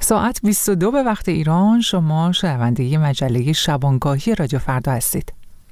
ساعت 22 به وقت ایران. شما شنونده مجله شبانگاهی رادیو فردا هستید.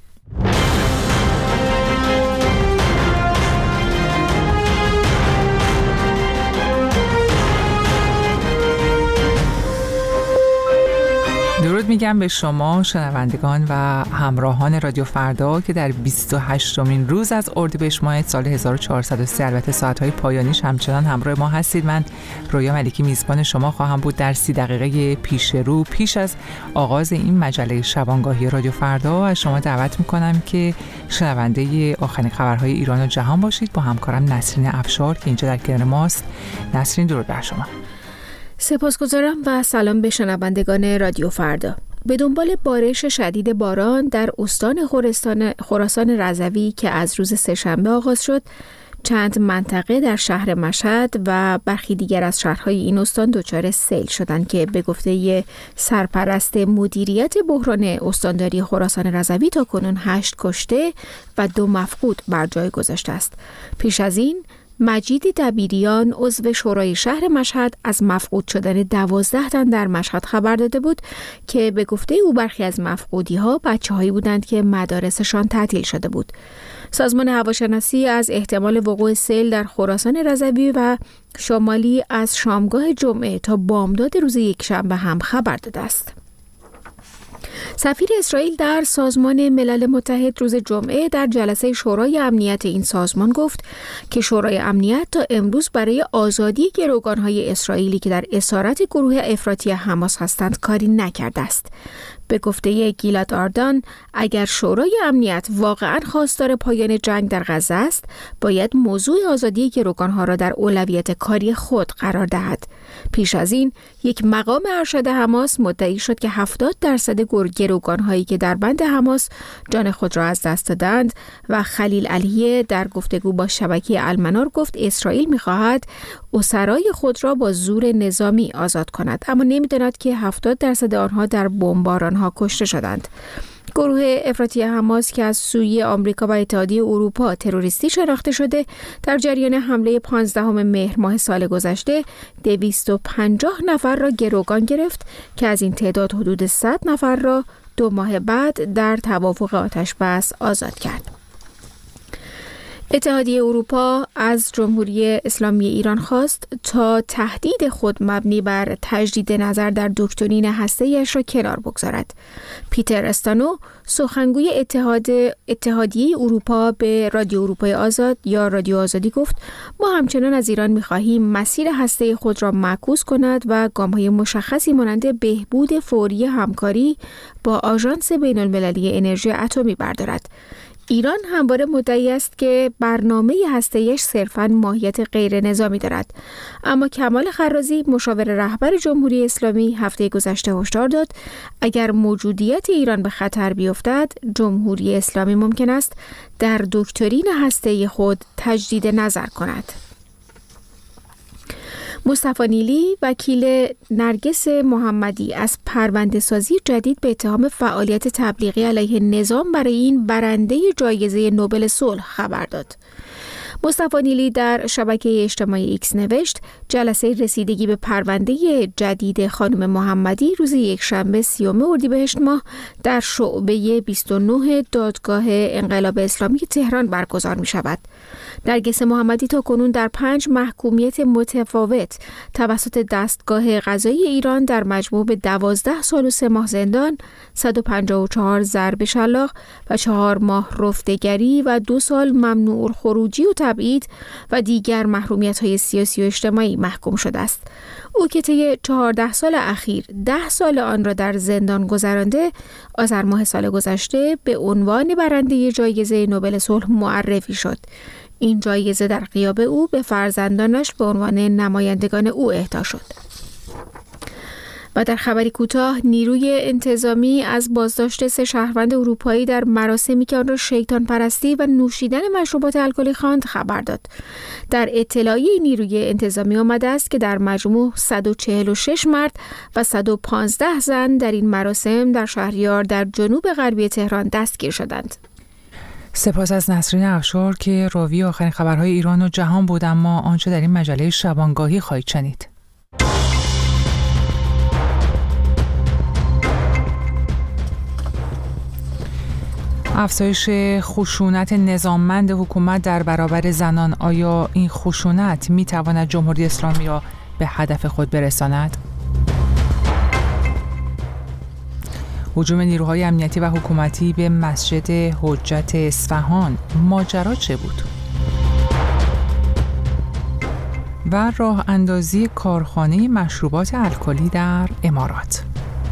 درود میگم به شما شنوندگان و همراهان رادیو فردا که در 28مین روز از اردیبهشت ماه سال 1403 البته ساعت‌های پایانیش همچنان همراه ما هستید. من رویا ملکی میزبان شما خواهم بود در 30 دقیقه پیش رو. پیش از آغاز این مجله شبانگاهی رادیو فردا از شما دعوت میکنم که شنونده آخرین خبرهای ایران و جهان باشید با همکارم نسرین افشار که اینجا در کنار ماست. نسرین، درود بر شما. سپاسگزارم و سلام به شنوندگان رادیو فردا. به دنبال بارش شدید باران در استان خراسان رضوی که از روز سه‌شنبه آغاز شد، چند منطقه در شهر مشهد و برخی دیگر از شهرهای این استان دچار سیل شدند که به گفته سرپرست مدیریت بحران استانداری خراسان رضوی تاکنون 8 کشته و 2 مفقود بر جای گذاشته است. پیش از این مجید دبیریان عضو شورای شهر مشهد از مفقود شدن 12 تن در مشهد خبر داده بود که به گفته او برخی از مفقودی‌ها بچه‌هایی بودند که مدارسشان تعطیل شده بود. سازمان هواشناسی از احتمال وقوع سیل در خراسان رضوی و شمالی از شامگاه جمعه تا بامداد روز یکشنبه هم خبر داده است. سفیر اسرائیل در سازمان ملل متحد روز جمعه در جلسه شورای امنیت این سازمان گفت که شورای امنیت تا امروز برای آزادی گروگان‌های اسرائیلی که در اسارت گروه افراطی حماس هستند کاری نکرده است. به گفته گیلاد آردان، اگر شورای امنیت واقعاً خواستار پایان جنگ در غزه است، باید موضوع آزادی گروگان‌ها را در اولویت کاری خود قرار دهد. پیش از این، یک مقام ارشد حماس مدعی شد که 70% گروگان‌هایی که در بند حماس جان خود را از دست دادند و خلیل علیه در گفتگو با شبکه المنار گفت اسرائیل می‌خواهد اسرای خود را با زور نظامی آزاد کند، اما نمی‌داند که 70% آنها در بمباران‌ها کشته شدند. گروه افراطی حماس که از سوی آمریکا و اتحادیه اروپا تروریستی شناخته شده، در جریان حمله 15 مهر ماه سال گذشته 250 نفر را گروگان گرفت که از این تعداد حدود 100 نفر را 2 ماه بعد در توافق آتش‌بس آزاد کرد. اتحادیه اروپا از جمهوری اسلامی ایران خواست تا تهدید خود مبنی بر تجدید نظر در دکترین هسته‌ایش را کنار بگذارد. پیتر استانو، سخنگوی اتحادیه اروپا، به رادیو اروپای آزاد یا رادیو آزادی گفت ما همچنان از ایران می‌خواهیم مسیر هسته خود را معکوس کند و گام‌های مشخصی مانند بهبود فوری همکاری با آژانس بین‌المللی انرژی اتمی بردارد. ایران همواره مدعی است که برنامه هسته‌ایش صرفاً ماهیت غیر نظامی دارد، اما کمال خرازی، مشاور رهبر جمهوری اسلامی، هفته گذشته هشدار داد اگر موجودیت ایران به خطر بیفتد، جمهوری اسلامی ممکن است در دکترین هسته‌ای خود تجدید نظر کند. مصطفی نیلی، وکیل نرگس محمدی، از پرونده‌سازی جدید به اتهام فعالیت تبلیغی علیه نظام برای این برنده جایزه نوبل صلح خبر داد. مصطفی نیلی در شبکه اجتماعی ایکس نوشت جلسه رسیدگی به پرونده جدید خانم محمدی روز یکشنبه 30 اردیبهشت ماه در شعبه 29 دادگاه انقلاب اسلامی تهران برگزار می شود. نرگس محمدی تا کنون در 5 محکومیت متفاوت توسط دستگاه قضایی ایران در مجموع به 12 سال و 3 ماه زندان، 154 ضرب شلاق و 4 ماه رفتگری و 2 سال ممنوع الخروجی و تبعید و دیگر محرومیت‌های سیاسی و اجتماعی محکوم شده است. او که طی 14 سال اخیر 10 سال آن را در زندان گذرانده، آذر ماه سال گذشته به عنوان برنده جایزه نوبل صلح معرفی شد. این جایزه در غیاب او به فرزندانش به عنوان نمایندگان او اهدا شد. و در خبری کوتاه، نیروی انتظامی از بازداشت 3 شهروند اروپایی در مراسمی که آن را شیطان پرستی و نوشیدن مشروبات الکلی خواند خبر داد. در اطلاعیه نیروی انتظامی آمده است که در مجموع 146 مرد و 115 زن در این مراسم در شهریار در جنوب غربی تهران دستگیر شدند. سپاس از نسرین افشار که راوی آخرین خبرهای ایران و جهان بود. اما آنچه در این مجله شبانگاهی خواهید شنید. افزایش خشونت نظاممند حکومت در برابر زنان، آیا این خشونت میتواند جمهوری اسلامی را به هدف خود برساند؟ هجوم نیروهای امنیتی و حکومتی به مسجد حجت اصفهان، ماجرا چه بود؟ و راه اندازی کارخانه مشروبات الکلی در امارات.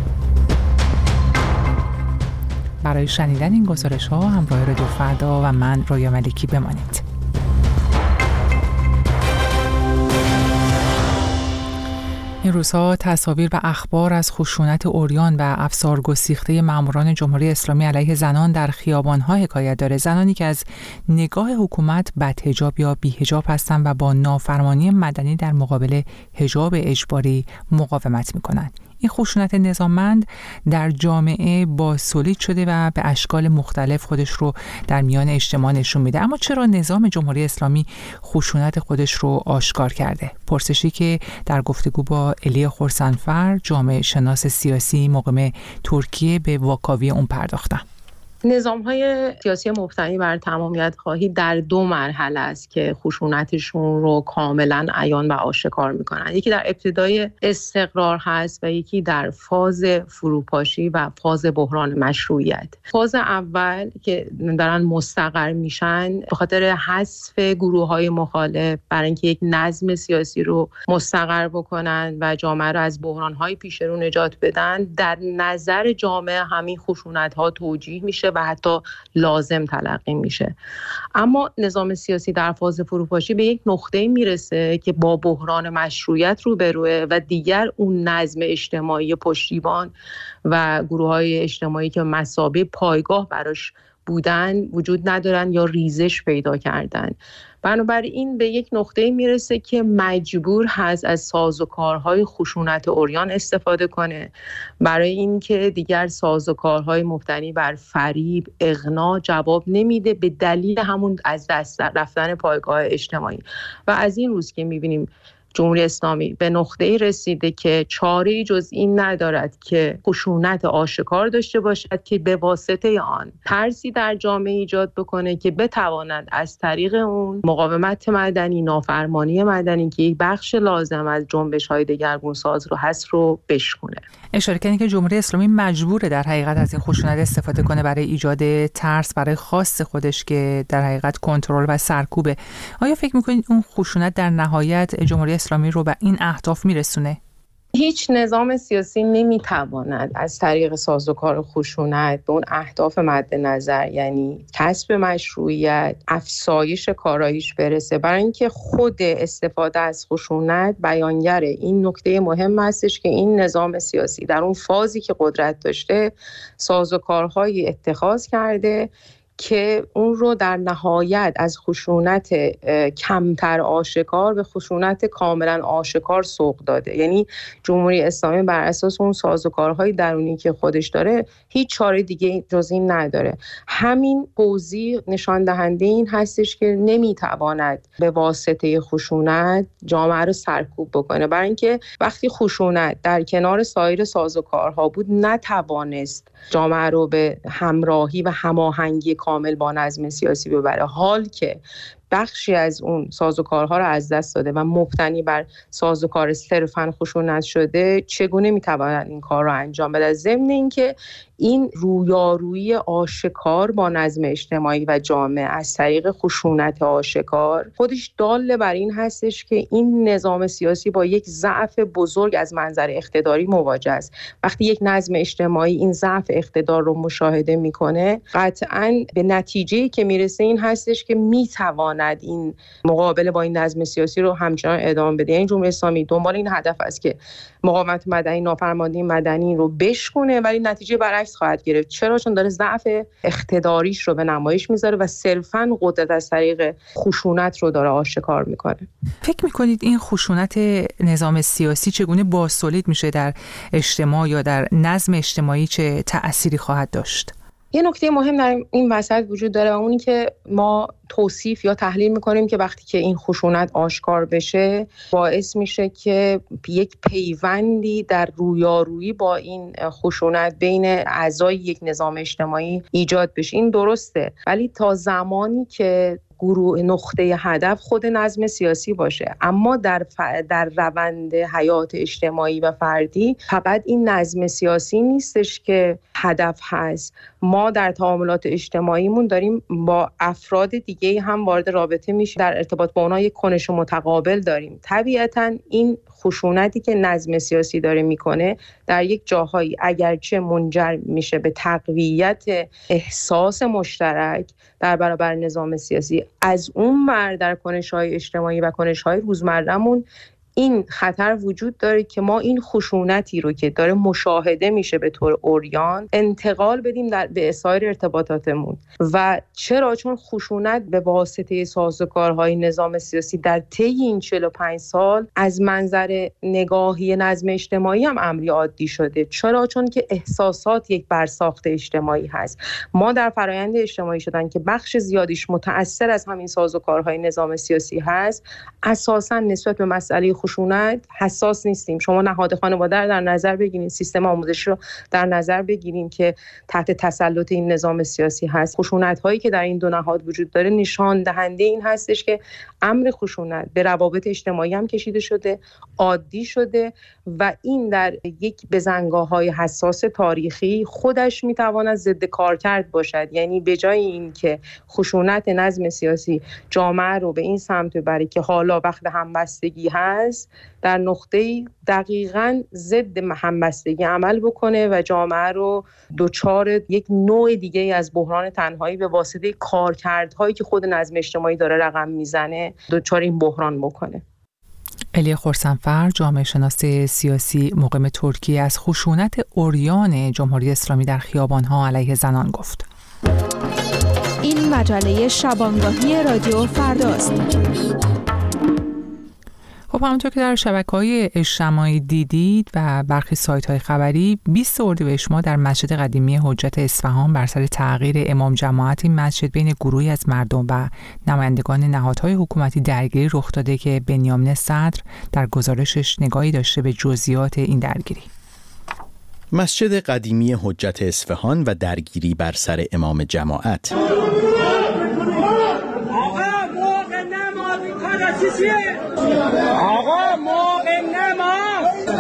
برای شنیدن این گزارش‌ها همراه رادیو فردا و من رویا ملکی بمانید. این روزها تصاویر و اخبار از خشونت عریان و افسار گسیخته ماموران جمهوری اسلامی علیه زنان در خیابان‌ها حکایت داره. زنانی که از نگاه حکومت بدحجاب یا بی‌حجاب هستند و با نافرمانی مدنی در مقابل حجاب اجباری مقاومت می‌کنند. این خشونت نظاممند در جامعه باسولید شده و به اشکال مختلف خودش رو در میان اجتماع نشون میده. اما چرا نظام جمهوری اسلامی خشونت خودش رو آشکار کرده؟ پرسشی که در گفتگو با الی خرسندفر، جامعه شناس سیاسی مقیم ترکیه، به واکاوی اون پرداختن. نظام‌های سیاسی مبتنی بر تمامیت خواهی در 2 مرحله است که خشونتشون رو کاملا عیان و آشکار میکنن. یکی در ابتدای استقرار هست و یکی در فاز فروپاشی و فاز بحران مشروعیت. فاز اول که دارن مستقر میشن به خاطر حذف گروه‌های مخالف، برای اینکه یک نظم سیاسی رو مستقر بکنن و جامعه رو از بحران‌های پیش رو نجات بدن، در نظر جامعه همین خشونت‌ها توجیه میشه و حتی لازم تلقی میشه. اما نظام سیاسی در فاز فروپاشی به یک نقطه‌ای میرسه که با بحران مشروعیت روبروه و دیگر اون نظم اجتماعی پشتیبان و گروه‌های اجتماعی که مثابه پایگاه براش بودن وجود ندارن یا ریزش پیدا کردن. بنابراین به یک نقطه‌ای میرسه که مجبور هست از سازوکارهای خشونت عریان استفاده کنه برای اینکه دیگر سازوکارهای مبتنی بر فریب، اغنا جواب نمیده، به دلیل همون از دست رفتن پایگاه اجتماعی. و از این روز که میبینیم جمهوری اسلامی به نقطه‌ای رسیده که چاره‌ای جز این ندارد که خشونت آشکار داشته باشد که به واسطه آن ترسی در جامعه ایجاد بکنه که بتواند از طریق اون مقاومت مدنی، نافرمانی مدنی که یک بخش لازم از جنبش‌های دگرگونساز رو هست رو بشکونه. اشاره کردین که جمهوری اسلامی مجبوره در حقیقت از این خشونت استفاده کنه برای ایجاد ترس برای خواست خودش که در حقیقت کنترل و سرکوبه. آیا فکر می‌کنید اون خشونت در نهایت جمهوری اسلامی رو به این اهداف میرسونه؟ هیچ نظام سیاسی نمیتواند از طریق سازوکار خشونت به اون اهداف مد نظر، یعنی کسب مشروعیت، افزایش کاراییش برسه، برای اینکه خود استفاده از خشونت بیانگر این نکته مهم هستش که این نظام سیاسی در اون فازی که قدرت داشته سازوکارهای اتخاذ کرده که اون رو در نهایت از خشونت کمتر آشکار به خشونت کاملا آشکار سوق داده. یعنی جمهوری اسلامی بر اساس اون سازوکارهای درونی که خودش داره هیچ چاره دیگه جز این نداره. همین توضیح نشان دهنده این هستش که نمیتواند به واسطه خشونت جامعه رو سرکوب بکنه، برای اینکه وقتی خشونت در کنار سایر سازوکارها بود نتوانست جامعه رو به همراهی و هماهنگی کامل با نظم سیاسی ببره. حال که بخشی از اون سازوکارها رو از دست داده و مبتنی بر سازوکار صرفاً خشونت شده، چگونه میتواند این کار رو انجام بده؟ ضمن اینکه این رویارویی آشکار با نظم اجتماعی و جامعه از طریق خشونت آشکار خودش دال بر این هستش که این نظام سیاسی با یک ضعف بزرگ از منظر اقتداری مواجه است. وقتی یک نظم اجتماعی این ضعف اقتدار رو مشاهده میکنه، قطعاً به نتیجه‌ای که میرسه این هستش که میتواند این مقابله با این نظم سیاسی رو همچنان ادامه بده. یعنی جمهوری اسلامی دنبال این هدف است که مقاومت مدنی، نافرمانی مدنی رو بشکونه، ولی نتیجه برعکس خواهد گرفت. چرا؟ چون داره ضعف اقتداریش رو به نمایش میذاره و صرفاً قدرت از طریق خشونت رو داره آشکار میکنه. فکر میکنید این خشونت نظام سیاسی چگونه بازتولید میشه در اجتماع یا در نظم اجتماعی، چه تأثیری خواهد داشت؟ یه نکته مهم در این وسط وجود داره و اونی که ما توصیف یا تحلیل میکنیم که وقتی که این خشونت آشکار بشه باعث میشه که یک پیوندی در رویارویی با این خشونت بین اعضای یک نظام اجتماعی ایجاد بشه. این درسته، ولی تا زمانی که نقطه هدف خود نظم سیاسی باشه، اما در روند حیات اجتماعی و فردی فقط این نظم سیاسی نیستش که هدف هست. ما در تعاملات اجتماعیمون داریم با افراد دیگه هم وارد رابطه میشه، در ارتباط با اونها یک کنش متقابل داریم. طبیعتاً این خشونتی که نظم سیاسی داره میکنه در یک جاهایی اگرچه منجر میشه به تقویت احساس مشترک در برابر نظام سیاسی، از اون ور در کنش‌های اجتماعی و کنش‌های روزمره‌مون این خطر وجود داره که ما این خشونتی رو که داره مشاهده میشه به طور عریان انتقال بدیم به سایر ارتباطاتمون. و چرا؟ چون خشونت به واسطه سازوکارهای نظام سیاسی در طی این 45 سال از منظر نگاهی نظم اجتماعی هم امری عادی شده. چرا؟ چون که احساسات یک برساخت اجتماعی هست. ما در فرایند اجتماعی شدن که بخش زیادیش متأثر از همین سازوکارهای نظام سیاسی هست، اساساً نسبت به مسئله خشونت حساس نیستیم. شما نهاد خانواده رو در نظر بگیرید، سیستم آموزشی رو در نظر بگیرید که تحت تسلط این نظام سیاسی هست. خشونت هایی که در این دو نهاد وجود داره نشان دهنده این هستش که امر خشونت به روابط اجتماعی هم کشیده شده، عادی شده و این در یک بزنگاه‌های حساس تاریخی خودش میتواند ضد کارکرد باشد. یعنی به جای این که خشونت نظم سیاسی جامعه رو به این سمت ببره که حالا وقت همبستگی هست، در نقطه‌ای دقیقاً ضد همبستگی عمل بکنه و جامعه رو دچار یک نوع دیگه از بحران تنهایی به واسطه کارکردهایی که خود نظم اجتماعی داره رقم میزنه دچار این بحران بکنه. الیا خرسنفر، جامعه شناس سیاسی مقیم ترکیه، از خشونت عریان جمهوری اسلامی در خیابان‌ها علیه زنان گفت. این مجله شبانگاهی رادیو فرداست. خب همونطور که در شبکه‌های اجتماعی دیدید و برخی سایت‌های خبری، 20 اردیبهشت ماه در مسجد قدیمی حجت اصفهان بر سر تغییر امام جماعت این مسجد بین گروهی از مردم و نمایندگان نهادهای حکومتی درگیری رخ داده که بنیامین صدر در گزارشش نگاهی داشته به جزئیات این درگیری. مسجد قدیمی حجت اصفهان و درگیری بر سر امام جماعت. آقا موقع نماز.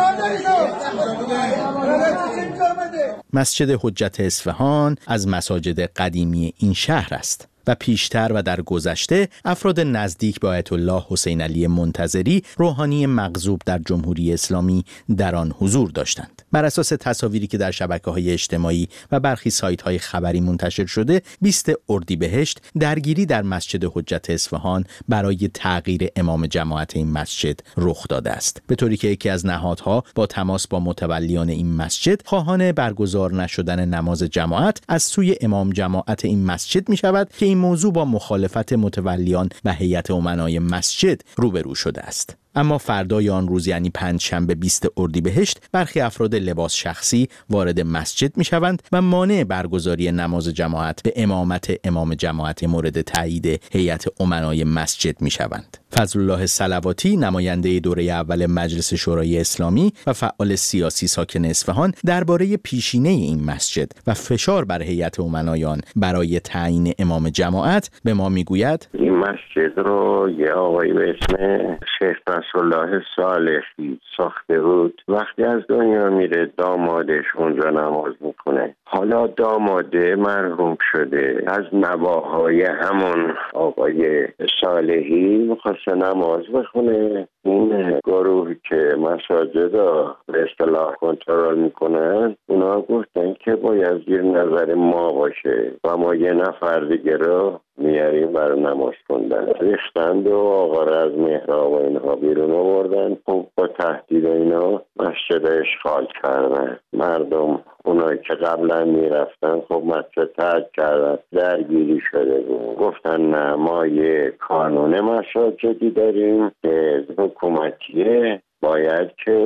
مسجد حجت اصفهان از مساجد قدیمی این شهر است و پیشتر و در گذشته افراد نزدیک به آیت الله حسین علی منتظری، روحانی مغضوب در جمهوری اسلامی، در آن حضور داشتند. بر اساس تصاویری که در شبکه‌های اجتماعی و برخی سایت‌های خبری منتشر شده، 20 اردیبهشت درگیری در مسجد حجت اصفهان برای تغییر امام جماعت این مسجد رخ داده است، به طوری که یکی از نهادها با تماس با متولیان این مسجد خواهان برگزار نشدن نماز جماعت از سوی امام جماعت این مسجد می‌شود که این موضوع با مخالفت متولیان و هیئت امنای مسجد روبرو شده است. اما فردای آن روز، یعنی پنجشنبه 20 اردیبهشت، برخی افراد لباس شخصی وارد مسجد می شوند و مانع برگزاری نماز جماعت به امامت امام جماعت مورد تایید هیئت امنای مسجد می شوند. فضل الله صلواتی، نماینده دوره اول مجلس شورای اسلامی و فعال سیاسی ساکن اصفهان، درباره پیشینه این مسجد و فشار بر هیئت امنایان برای تعیین امام جماعت به ما میگوید: این مسجد رو یه آقایی به اسم شیخ نصرالله صالحی ساخته بود. وقتی از دنیا میره دامادش اونجا نماز میکنه. حالا داماده مرحوم شده، از نواهای همون آقای صالحی میخواسته نماز بخونه. این گروهی که مساجد رو به اصطلاح کنترل میکنن، اونا گفتن که باید زیر نظر ما باشه و ما یه نفر دیگه رو میاریم برای نماز خوندن. ریختند و آقا را از محراب و اینها بیرون آوردن. خب با تهدید اینا مسجد اشغال کردن. مردم اونایی که قبلا میرفتن خب مسجد ترک کردن. درگیری شده بود. گفتن نه، ما یه قانون مساجدی داریم که حکومتیه، باید که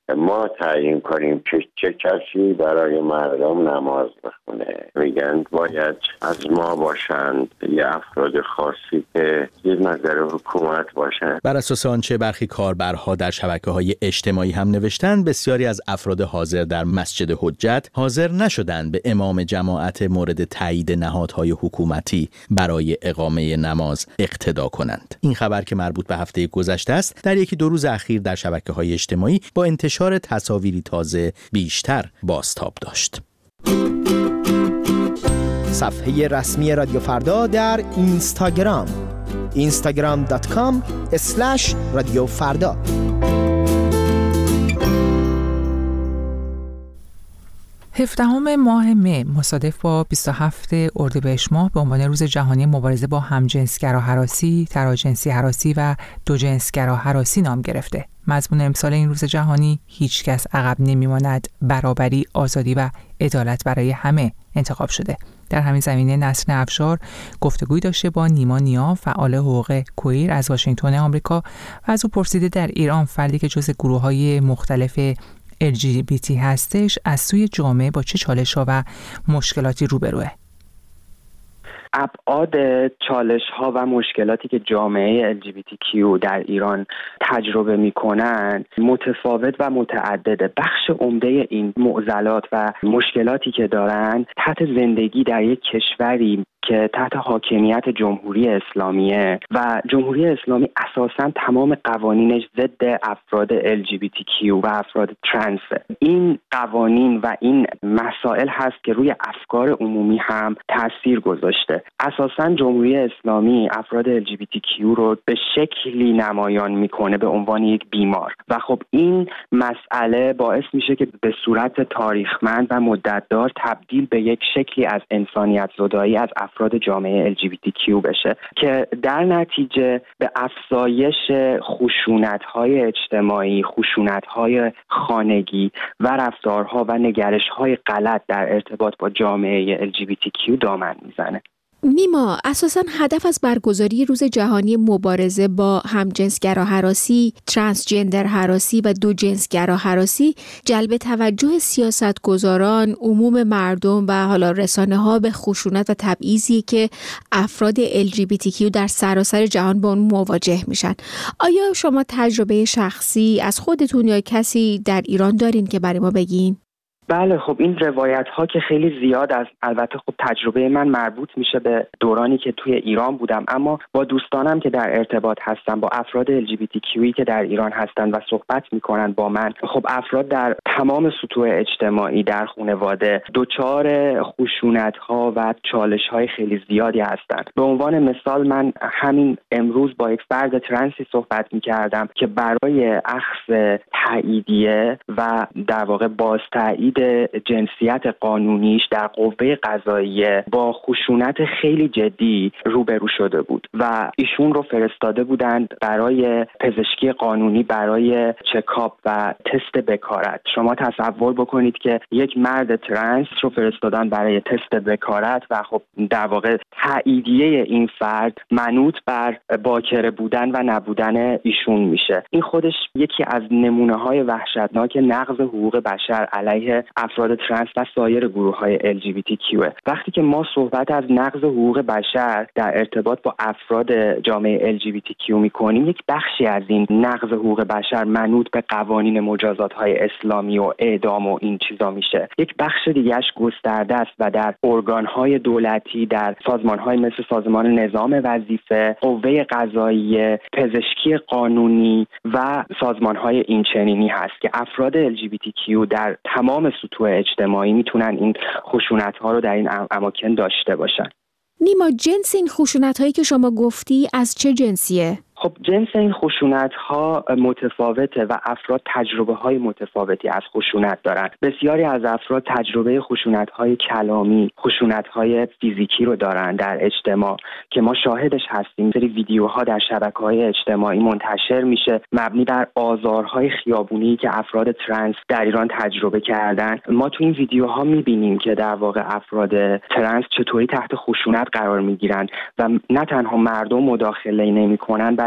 ما تعیین کنیم که چه کسی برای مردم نماز بخونه. میگن باید از ما باشند یه افراد خاصی که زیر نظر حکومت باشند. بر اساس آنچه برخی کاربرها در شبکه‌های اجتماعی هم نوشتند، بسیاری از افراد حاضر در مسجد حجت حاضر نشدند به امام جماعت مورد تایید نهادهای حکومتی برای اقامه نماز اقتدا کنند. این خبر که مربوط به هفته گذشته است، در یکی دو روز اخیر در شبکه‌های اجتماعی با انتشار تصاویری تازه بیشتر بازتاب داشت. صفحه رسمی رادیو فردا در اینستاگرام instagram.com/رادیو فردا. هفدهم ماه مه مصادف با 27 اردیبهشت ماه به عنوان روز جهانی مبارزه با همجنسگرا هراسی، تراجنسی هراسی و دوجنسگرا هراسی نام گرفته. مضمون امسال این روز جهانی هیچ کس عقب نمیماند، برابری، آزادی و عدالت برای همه انتخاب شده. در همین زمینه نسرین افشار گفتگوی داشته با نیما نیا، فعال حقوق کویر از واشنگتن آمریکا و از او پرسیده در ایران فردی که جزء گروه‌های مختلف LGBT هستش از سوی جامعه با چه چالش‌ها و مشکلاتی روبروه؟ ابعاد چالش‌ها و مشکلاتی که جامعه LGBTQ در ایران تجربه می‌کنند متفاوت و متعدده. بخش عمده این معضلات و مشکلاتی که دارند تحت زندگی در یک کشوری که تحت حاکمیت جمهوری اسلامیه و جمهوری اسلامی اساساً تمام قوانینش ضد افراد LGBTQ و افراد ترنس. این قوانین و این مسائل هست که روی افکار عمومی هم تاثیر گذاشته. اساساً جمهوری اسلامی افراد LGBTQ رو به شکلی نمایان میکنه به عنوان یک بیمار و خب این مسئله باعث میشه که به صورت تاریخمند و مدتدار تبدیل به یک شکلی از انسانیت زدایی از افراد جامعه LGBTQ بشه که در نتیجه به افزایش خشونت‌های اجتماعی، خشونت‌های خانگی و رفتارها و نگرش‌های غلط در ارتباط با جامعه LGBTQ دامن میزنه. نیما، اساساً هدف از برگزاری روز جهانی مبارزه با همجنسگرا هراسی، ترانسجندر هراسی و دوجنسگرا هراسی جلب توجه سیاستگزاران، عموم مردم و حالا رسانه‌ها به خشونت و تبعیضی که افراد LGBTQ در سراسر جهان با اون مواجه میشن. آیا شما تجربه شخصی از خودتون یا کسی در ایران دارین که برای ما بگین؟ بله، خب این روایت ها که خیلی زیاد است. البته خب تجربه من مربوط میشه به دورانی که توی ایران بودم، اما با دوستانم که در ارتباط هستن، با افراد LGBTQی که در ایران هستن و صحبت میکنن با من، خب افراد در تمام سطوح اجتماعی در خانواده دچار خشونت ها و چالش های خیلی زیادی هستن. به عنوان مثال من همین امروز با یک فرد ترنسی صحبت میکردم که برای اخذ تاییدیه و در واقع باز تایید جنسیت قانونیش در قوه قضاییه با خشونت خیلی جدی روبرو شده بود و ایشون رو فرستاده بودند برای پزشکی قانونی، برای چکاپ و تست بکارت. شما تصور بکنید که یک مرد ترنس رو فرستادن برای تست بکارت و خب در واقع تاییدیه این فرد منوط بر باکره بودن و نبودن ایشون میشه. این خودش یکی از نمونه‌های وحشتناک نقض حقوق بشر علیه افراد ترنس و سایر گروه‌های LGBTQ. وقتی که ما صحبت از نقض حقوق بشر در ارتباط با افراد جامعه LGBTQ می‌کنیم، یک بخشی از این نقض حقوق بشر منوط به قوانین مجازات‌های اسلامی و اعدام و این چیزا میشه. یک بخش دیگه‌اش گسترده است و در ارگان‌های دولتی، در سازمان‌های مثل سازمان نظام وظیفه، قوه قضاییه، پزشکی قانونی و سازمان‌های اینچنینی هست که افراد LGBTQ در تمام سطوح اجتماعی میتونن این خشونت‌ها رو در این اماکن داشته باشن. نیما، جنس این خشونت‌هایی که شما گفتی از چه جنسیه؟ خب جنس این خشونت‌ها متفاوته و افراد تجربه‌های متفاوتی از خشونت دارن. بسیاری از افراد تجربه خشونت‌های کلامی، خشونت‌های فیزیکی رو دارن در اجتماع که ما شاهدش هستیم. سری ویدیوها در شبکه‌های اجتماعی منتشر میشه مبنی بر آزارهای خیابونی که افراد ترنس در ایران تجربه کردن. ما تو این ویدیوها می‌بینیم که در واقع افراد ترنس چطوری تحت خشونت قرار می‌گیرن و نه تنها مردم مداخله نمی‌کنن،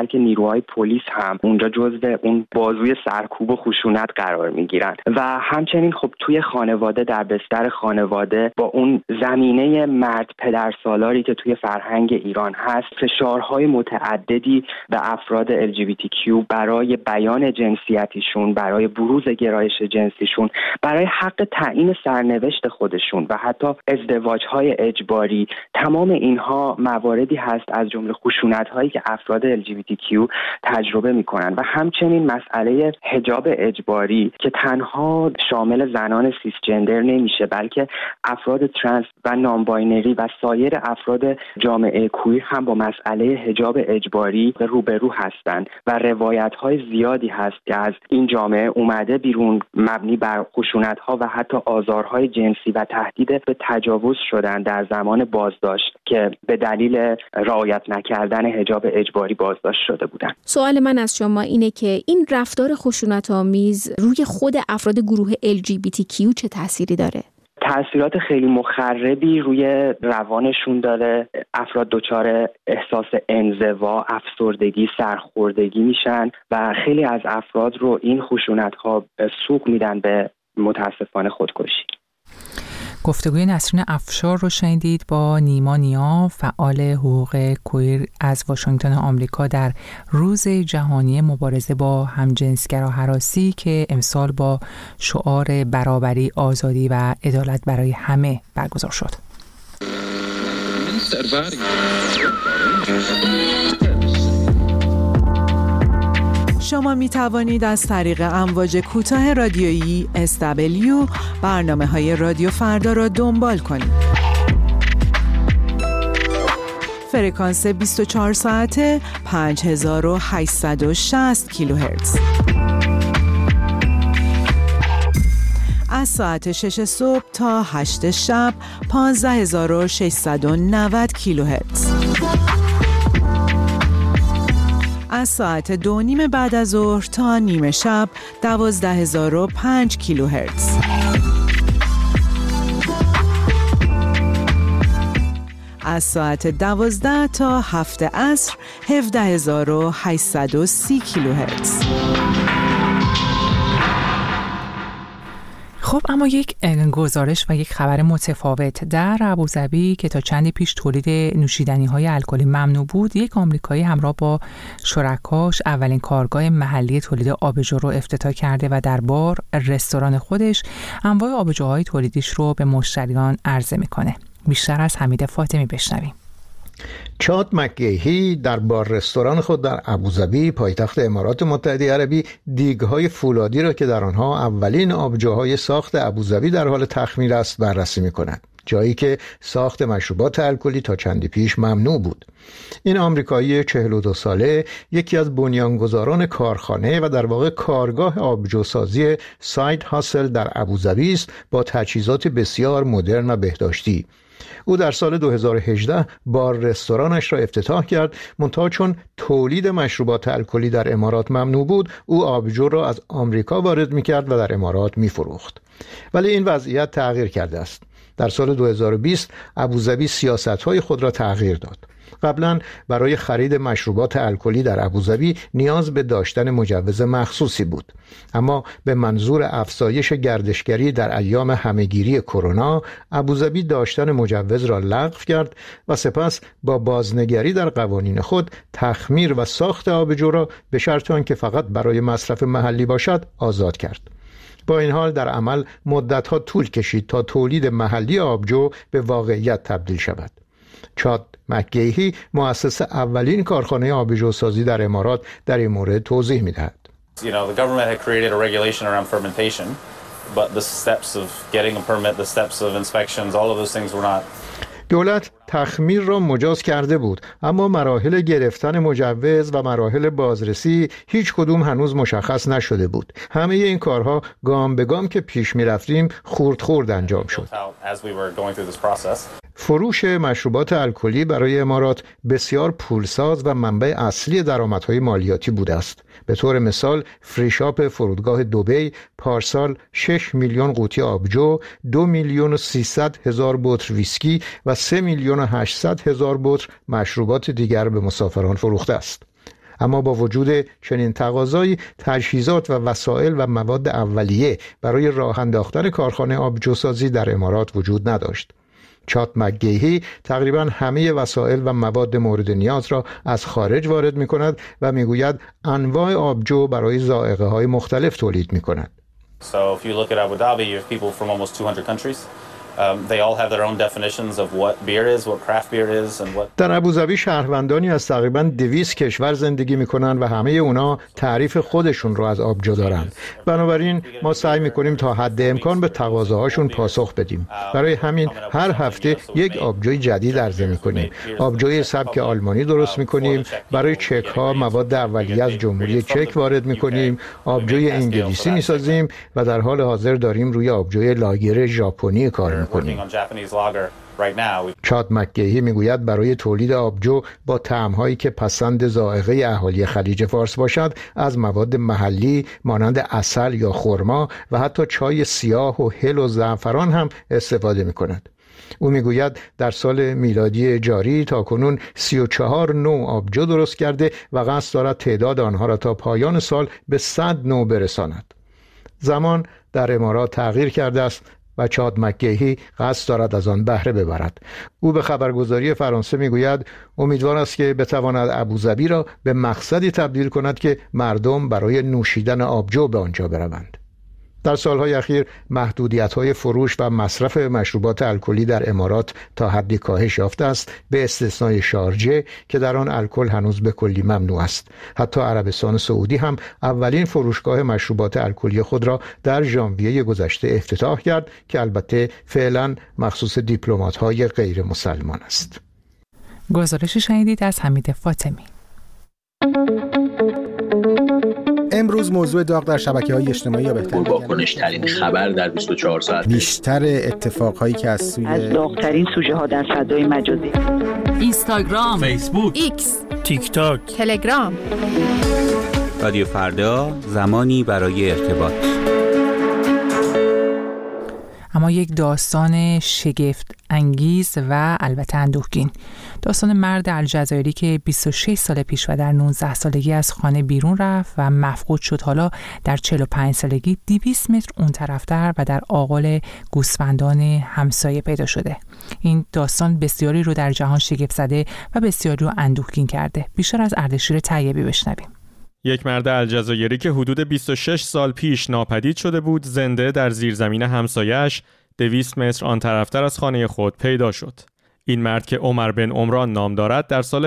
بلکه نیروهای پلیس هم اونجا جزو اون بازوی سرکوب و خشونت قرار میگیرن. و همچنین خب توی خانواده، در بستر خانواده، با اون زمینه مرد پدرسالاری که توی فرهنگ ایران هست، فشارهای متعددی به افراد LGBTQ برای بیان جنسیتیشون، برای بروز گرایش جنسیشون، برای حق تعیین سرنوشت خودشون و حتی ازدواج‌های اجباری، تمام اینها مواردی هست از جمله خشونت‌هایی که افراد LGBTQ تجربه می‌کنن. و همچنین مسئله حجاب اجباری که تنها شامل زنان سیسجندر نمیشه، بلکه افراد ترنس و نانباینری و سایر افراد جامعه کویر هم با مسئله حجاب اجباری روبرو هستند و روایت‌های زیادی هست که از این جامعه اومده بیرون، مبنی بر خشونت‌ها و حتی آزارهای جنسی و تهدید به تجاوز شدن در زمان بازداشت که به دلیل رعایت نکردن حجاب اجباری بازداشت شده بودند. سوال من از شما اینه که این رفتار خشونت‌آمیز روی خود افراد گروه LGBTQ چه تأثیری داره؟ تأثیرات خیلی مخربی روی روانشون داره. افراد دچار احساس انزوا، افسردگی، سرخوردگی میشن و خیلی از افراد رو این خشونت‌ها سوق میدن به متاسفانه خودکشی. گفتگوی نسرین افشار رو شنیدید با نیما نیا، فعال حقوق کویر از واشنگتن آمریکا، در روز جهانی مبارزه با همجنسگرا هراسی که امسال با شعار برابری، آزادی و عدالت برای همه برگزار شد. شما می توانید از طریق امواج کوتاه رادیویی SW برنامه‌های رادیو فردا را دنبال کنید. فرکانس 24 ساعته 5860 کیلوهرتز. از ساعت 6 صبح تا 8 شب 15690 کیلوهرتز. از ساعت 2:30 بعد از ظهر تا نیمه شب 12005 کیلوهرتز. از ساعت 12 تا 7 عصر 17830 کیلوهرتز. خب اما یک گزارش و یک خبر متفاوت. در ابوظبی که تا چندی پیش تولید نوشیدنی‌های الکلی ممنوع بود، یک آمریکایی همراه با شرکاش اولین کارگاه محلی تولید آبجو رو افتتاح کرده و در بار رستوران خودش انواع آبجوهای تولیدیش رو به مشتریان عرضه می‌کنه. بیشتر از حمید فاطمی بشنویم. چاد مکگیهی در بار رستوران خود در ابوظبی پایتخت امارات متحده عربی دیگ‌های فولادی را که در آنها اولین آبجوهای ساخت ابوظبی در حال تخمیر است بررسی می‌کند، جایی که ساخت مشروبات الکلی تا چندی پیش ممنوع بود. این آمریکایی 42 ساله یکی از بنیانگذاران کارخانه و در واقع کارگاه آبجوسازی ساید هاسل در ابوظبی است با تجهیزات بسیار مدرن و بهداشتی. او در سال 2018 بار رستورانش را افتتاح کرد، منتها چون تولید مشروبات الکلی در امارات ممنوع بود، او آبجو را از آمریکا وارد می‌کرد و در امارات می‌فروخت. ولی این وضعیت تغییر کرده است. در سال 2020 ابوظبی سیاست‌های خود را تغییر داد. قبلا برای خرید مشروبات الکلی در ابوظبی نیاز به داشتن مجوز مخصوصی بود، اما به منظور افزایش گردشگری در ایام همهگیری کرونا، ابوظبی داشتن مجوز را لغو کرد و سپس با بازنگری در قوانین خود تخمیر و ساخت آبجو را به شرط آنکه فقط برای مصرف محلی باشد آزاد کرد. با این حال در عمل مدت‌ها طول کشید تا تولید محلی آبجو به واقعیت تبدیل شود. چاد مکگیهی مؤسس اولین کارخانه آبجوسازی در امارات در این مورد توضیح می‌دهد. The government had created a regulation around fermentation, but the steps of getting a permit, the steps of inspections, all of those things were not. دولت تخمیر را مجاز کرده بود، اما مراحل گرفتن مجوز و مراحل بازرسی هیچ کدوم هنوز مشخص نشده بود. همه این کارها گام به گام که پیش می رفتیم خرد انجام شد. فروش مشروبات الکلی برای امارات بسیار پولساز و منبع اصلی درآمدهای مالیاتی بوده است. به طور مثال فریشاپ فرودگاه دبی پارسال 6 میلیون قوطی آبجو، 2,300,000 بطر ویسکی و 3,800,000 بطر مشروبات دیگر به مسافران فروخته است. اما با وجود چنین تقاضایی تجهیزات و وسایل و مواد اولیه برای راه انداختن کارخانه آبجوسازی در امارات وجود نداشت. چات مکگیهی تقریبا همه وسایل و مواد مورد نیاز را از خارج وارد می کند و می گوید انواع آبجو برای ذائقه های مختلف تولید می کند. So if you look at Abu Dhabi, you have people from almost 200 countries. They all have their own definitions of what beer is, what craft beer is and what. در ابوظبی شهروندانی از تقریباً 200 کشور زندگی می‌کنند و همه اونا تعریف خودشون رو از آبجو دارند. بنابراین ما سعی می‌کنیم تا حد امکان به تقاضاهاشون پاسخ بدیم. برای همین هر هفته یک آبجوی جدید عرضه می‌کنیم. آبجوی سبک آلمانی درست می‌کنیم. برای چک‌ها مواد اولیه از جمهوری چک وارد می‌کنیم. آبجوی انگلیسی می‌سازیم و در حال حاضر داریم روی آبجوی لاگر ژاپنی کار می‌کنیم. چاد مکگیهی میگوید برای تولید آبجو با طعم‌هایی که پسند ذائقه اهالی خلیج فارس باشد از مواد محلی مانند عسل یا خرما و حتی چای سیاه و هل و زعفران هم استفاده می‌کند. او میگوید در سال میلادی جاری تاکنون 34 نوع آبجو درست کرده و قصد دارد تعداد آنها را تا پایان سال به 100 نوع برساند. زمان در امارات تغییر کرده است و چاد مکگیهی قصد دارد از آن بهره ببرد. او به خبرگزاری فرانسه میگوید امیدوار است که بتواند ابوظبی را به مقصدی تبدیل کند که مردم برای نوشیدن آبجو به آنجا بروند. در سالهای اخیر محدودیت‌های فروش و مصرف مشروبات الکلی در امارات تا حدی کاهش یافته است، به استثنای شارجه که در آن الکل هنوز به کلی ممنوع است. حتی عربستان سعودی هم اولین فروشگاه مشروبات الکلی خود را در ژانویه گذشته افتتاح کرد که البته فعلا مخصوص دیپلمات‌های غیر مسلمان است. گزارشی شنیدید از حمید فاطمی. امروز موضوع داغ در شبکه‌های اجتماعی یا بهتر واکنش‌ترین خبر در 24 ساعت، بیشتر اتفاقهایی که از داغ‌ترین سوژه‌ها در فضای مجازی، اینستاگرام، فیسبوک، ایکس، تیک تاک، تلگرام. رادیو فردا، زمانی برای ارتباط. اما یک داستان شگفت انگیز و البته اندوهگین. داستان مرد الجزایری که 26 سال پیش و در 19 سالگی از خانه بیرون رفت و مفقود شد. حالا در 45 سالگی 200 متر اون طرفتر و در آغل گوسفندان همسایه پیدا شده. این داستان بسیاری رو در جهان شگفت زده و بسیاری رو اندوهگین کرده. بیشتر از اردشیر طیبی بشنویم. یک مرد الجزایری که حدود 26 سال پیش ناپدید شده بود، زنده در زیرزمین همسایه‌اش 200 متر آن طرفتر از خانه خود پیدا شد. این مرد که عمر بن عمران نام دارد در سال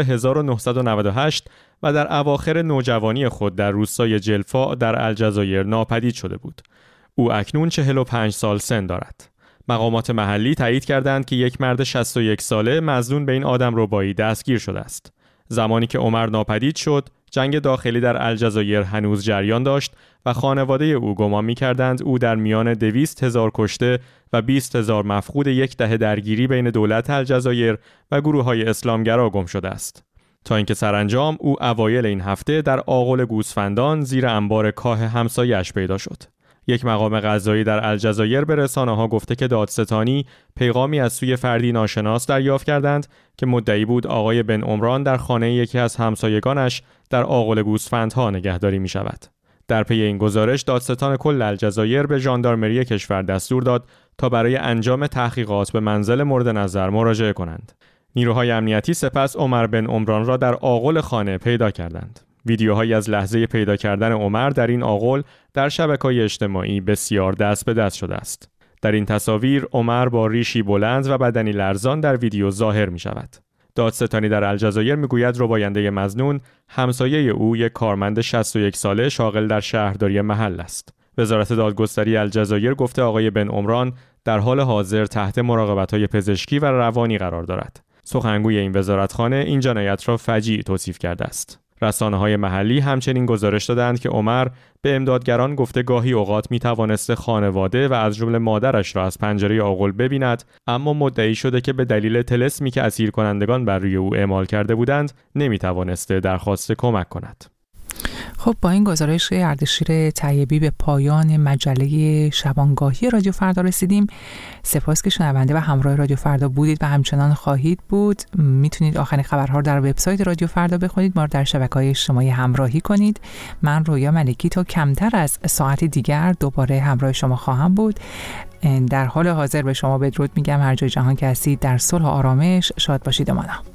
1998 و در اواخر نوجوانی خود در روستای جلفا در الجزایر ناپدید شده بود. او اکنون 45 سال سن دارد. مقامات محلی تایید کردند که یک مرد 61 ساله مظنون به این آدمربایی دستگیر شده است. زمانی که عمر ناپدید شد، جنگ داخلی در الجزایر هنوز جریان داشت و خانواده او گمان می‌کردند او در میان 200,000 کشته و 20,000 مفقود یک دهه درگیری بین دولت الجزایر و گروه‌های اسلامگرا گم شده است. تا اینکه سرانجام او اوایل این هفته در آغل گوسفندان زیر انبار کاه همسایه‌اش پیدا شد. یک مقام قضایی در الجزایر به رسانه‌ها گفته که دادستانی پیغامی از سوی فردی ناشناس دریافت کردند که مدعی بود آقای بن عمران در خانه یکی از همسایگانش در آغل گوسفندها نگهداری می شود. در پی این گزارش دادستان کل الجزایر به ژاندارمری کشور دستور داد تا برای انجام تحقیقات به منزل مورد نظر مراجعه کنند. نیروهای امنیتی سپس عمر بن عمران را در آغل خانه پیدا کردند. ویدیوهایی از لحظه پیدا کردن عمر در این آغل در شبکه‌های اجتماعی بسیار دست به دست شده است. در این تصاویر عمر با ریشی بلند و بدنی لرزان در ویدیو ظاهر می شود. دادستانی در الجزایر میگوید رباینده مظنون همسایه او یک کارمند 61 ساله شاغل در شهرداری محل است. وزارت دادگستری الجزایر گفته آقای بن عمران در حال حاضر تحت مراقبت‌های پزشکی و روانی قرار دارد. سخنگوی این وزارتخانه این جنایت را فجیع توصیف کرده است. رسانه‌های محلی همچنین گزارش دادند که عمر به امدادگران گفته گاهی اوقات می‌توانسته خانواده و از جمله مادرش را از پنجره آغل ببیند، اما مدعی شده که به دلیل طلسمی که اسیر کنندگان بر روی او اعمال کرده بودند نمی‌توانسته درخواست کمک کند. خب با این گزارش اردشیر طیبی به پایان مجله شبانگاهی رادیو فردا رسیدیم. سپاس که شنونده و همراه رادیو فردا بودید و همچنان خواهید بود. میتونید آخرین خبرها در وبسایت رادیو فردا بخونید، ما رو در شبکه‌های اجتماعی همراهی کنید. من رویا ملکی تا کمتر از ساعتی دیگر دوباره همراه شما خواهم بود. در حال حاضر به شما بدرود میگم، هر جای جهان که هستید در صلح و آرامش شاد باشید و مانا.